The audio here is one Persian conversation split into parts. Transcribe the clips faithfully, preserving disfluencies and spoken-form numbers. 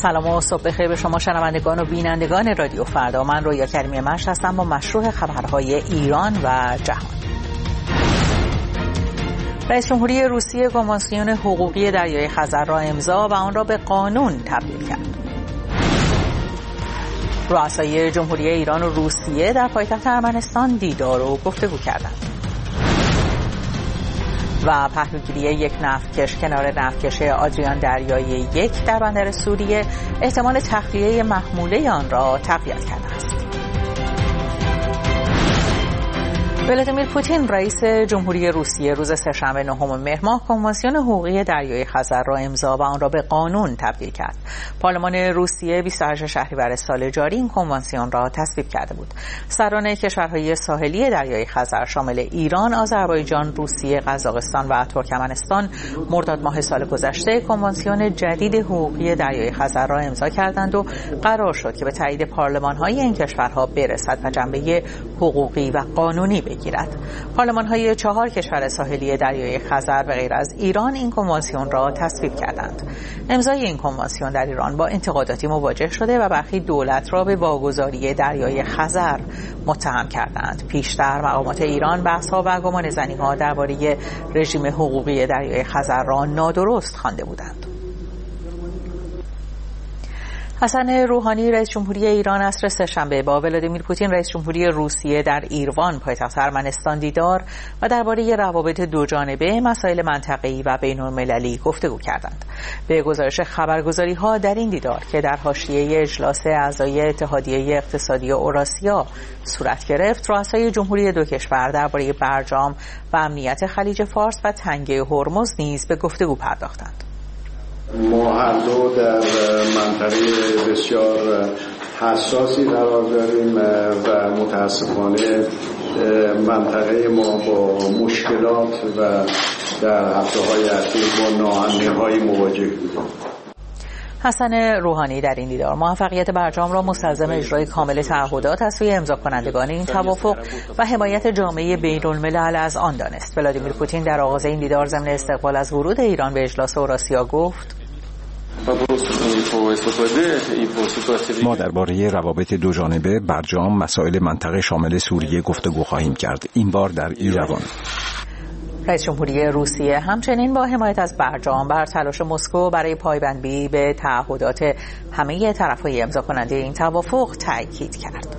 سلام و صبح بخیر به شما شنوندگان و بینندگان رادیو فردا. من رویا کریمی مشت هستم با مشروع خبرهای ایران و جهان. رئیس جمهوری روسیه کنوانسیون حقوقی دریای خزر را امضا و آن را به قانون تبدیل کرد. رؤسای جمهوری ایران و روسیه در پایتخت ارمنستان دیدار و گفتگو کردند. و پهلوگیری یک نفتکش کنار نفتکش آدریان دریایی یک در بندر سوریه احتمال تخلیه محموله آن را تقویت کرده است. ولادیمیر پوتین رئیس جمهوری روسیه روز سه‌شنبه نهم مهر ماه کنوانسیون حقوقی دریای خزر را امضا و آن را به قانون تبدیل کرد. پارلمان روسیه بیست و هشتم شهریور سال جاری این کنوانسیون را تصویب کرده بود. سران کشورهای ساحلی دریای خزر شامل ایران، آذربایجان، روسیه، قزاقستان و ترکمنستان مرداد ماه سال گذشته کنوانسیون جدید حقوقی دریای خزر را امضا کردند و قرار شد که به تایید پارلمان‌های این کشورها برسد و جنبه حقوقی و قانونی بگیرد. پارلمان‌های چهار کشور ساحلی دریای خزر به غیر از ایران این کنوانسیون را تصویب کردند. امضای این کنوانسیون در ایران با انتقاداتی مواجه شده و برخی دولت را به واگذاری دریای خزر متهم کردند. پیشتر مقامات ایران بحث‌ها و گمانه‌زنی‌ها درباره رژیم حقوقی دریای خزر را نادرست خوانده بودند. حسن روحانی رئیس جمهوری ایران عصر سه‌شنبه با ولادیمیر پوتین رئیس جمهوری روسیه در ایروان پایتخت ارمنستان دیدار و درباره روابط دوجانبه، مسائل منطقه‌ای و بین‌المللی گفتگو کردند. به گزارش خبرگزاری‌ها در این دیدار که در حاشیه اجلاس اعضای اتحادیه اقتصادی اوراسیا صورت گرفت، رؤسای جمهوری دو کشور درباره برجام و امنیت خلیج فارس و تنگه هرمز نیز به گفتگو پرداختند. ما هر دو در منطقه بسیار حساسی قرار داریم و متاسفانه منطقه ما با مشکلات و در هفته‌های اخیر با ناامنی‌های مواجه بودیم. حسن روحانی در این دیدار موفقیت برجام را مستلزم اجرای کامل تعهدات از سوی امضا کنندگان این توافق و حمایت جامعه بین‌الملل از آن دانست. ولادیمیر پوتین در آغاز این دیدار ضمن استقبال از ورود ایران به اجلاس اوراسیا گفت: ما درباره روابط دوجانبه، برجام، مسائل منطقه شامل سوریه گفتگو خواهیم کرد، این بار در ایروان. رئیس جمهوری روسیه همچنین با حمایت از برجام بر تلاش مسکو برای پایبندی به تعهدات همه طرف‌های امضا کننده این توافق تاکید کرد.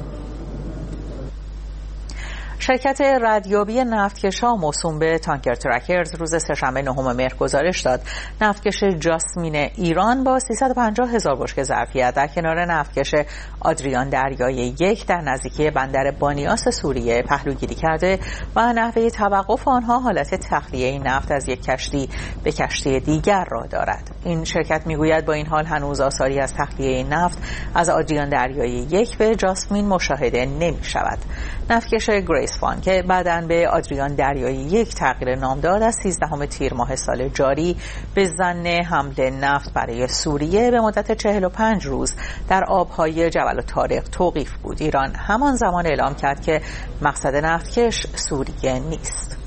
شرکت ردیابی نفتکش‌ها موسوم به تانکر ترکرز روز سه‌شنبه نهم مهر گزارش داد نفتکش جاسمین ایران با سیصد و پنجاه هزار بشکه ظرفیت در کنار نفتکش آدریان دریایی یک در نزدیکی بندر بانیاس سوریه پهلوگیری کرده و نحوه توقف آنها حالت تخلیه نفت از یک کشتی به کشتی دیگر را دارد. این شرکت میگوید با این حال هنوز آثاری از تخلیه نفت از آدریان دریایی یک به جاسمین مشاهده نمی شود. نفتکش گریس فان که بعداً به آدریان دریایی یک تغییر نام داد از سیزدهم تیر ماه سال جاری به ظن حمل نفت برای سوریه به مدت چهل و پنج روز در آبهای جبل الطارق توقیف بود. ایران همان زمان اعلام کرد که مقصد نفتکش سوریه نیست.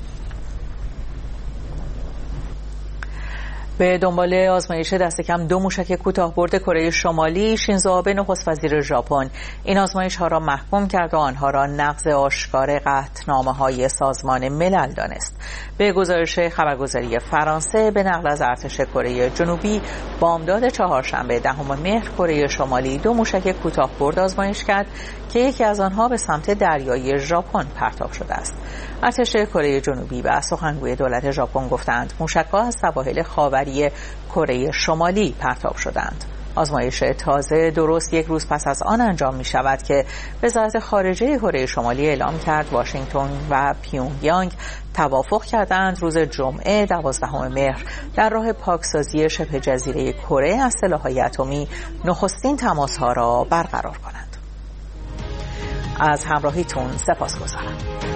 به دنبال آزمایش دست کم دو موشک کوتاه‌برد کره شمالی، شینزو آبه نخست وزیر ژاپن این آزمایش‌ها را محکوم کرد و آنها را نقض آشکار قطعنامه‌های سازمان ملل دانست. به گزارش خبرگزاری فرانسه به نقل از ارتش کره جنوبی، بامداد چهارشنبه دهم مهر کره شمالی دو موشک کوتاه‌برد آزمایش کرد که یکی از آنها به سمت دریای ژاپن پرتاب شده است. ارتش کره جنوبی و سخنگوی دولت ژاپن گفتند موشک‌ها از سواحل خاوری کره شمالی پرتاب شدند. آزمایش تازه درست یک روز پس از آن انجام می شود که وزارت خارجه کره شمالی اعلام کرد واشنگتن و پیونگیانگ توافق کردند روز جمعه دوازدهم مهر در راه پاکسازی شبه جزیره کره از سلاح‌های اتمی نخستین تماس‌ها را برقرار کنند. از همراهیتون سپاسگزارم.